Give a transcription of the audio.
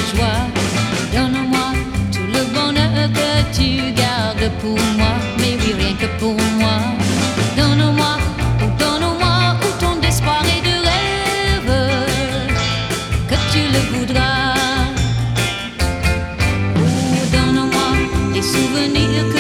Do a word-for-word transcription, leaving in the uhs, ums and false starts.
joie. Donne-moi tout le bonheur que tu gardes pour moi, mais oui, rien que pour moi. Donne-moi, oh, donne-moi autant d'espoir et de rêve que tu le voudras. Oh, donne-moi des souvenirs que